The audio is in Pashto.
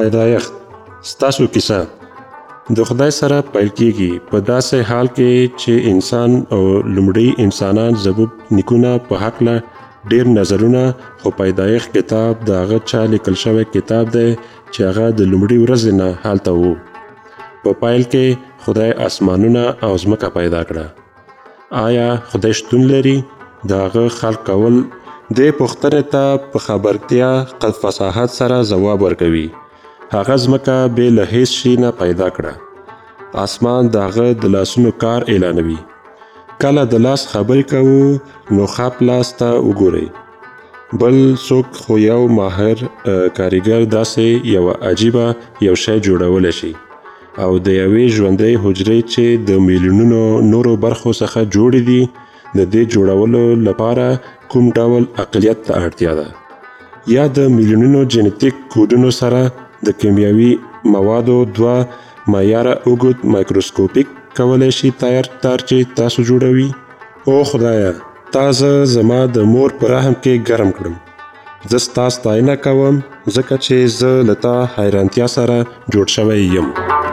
پیدایښت ستاسو کیسه د خدای سره پیل کیږي په داسې حال کې چې انسان او لومړی انسانان زموږ نیکونه په هکله ډیر نظرونه خو پیدایښت کتاب د هغه چا لیکل شوی کتاب دی چې هغه د لومړۍ ورځې نه هلته و. په پیل کې خدای اسمانونه او ځمکه پیدا کړه. آیا خدای شتون لري؟ د هغه خلق کول دې پوښتنې ته په خبرتیا قد فصاحت سره ځواب ورکوي. هغه ځمکه بې له هیڅ شي نه پیدا کړه. اسمان د هغه د لاسونو کار اعلانوي. کله د لاس خبرې کوو نو خپ لاس ته وګورئ. بل څوک خو یو ماهر کاریګر داسې یو عجیبه یو شی جوړولی شي او د یوې ژوندۍ حجرې چې د میلیونونو نورو برخو څخه جوړې دي د دې جوړولو لپاره کوم ډول عقلیت ته اړتیا ده؟ یا د میلیونونو جنیتیک کوډونو سره د کیمیاوي موادو دوه معیاره اوږد مایکروسکوپیک کولی شي تار چې تاسو جوړوي؟ او خدایه تا زه زما د مور په رحم کې ګرم کړم. زه ستا ستاینه کوم ځکه چې زه له تا حیرانتیا سره جوړ شوی یم.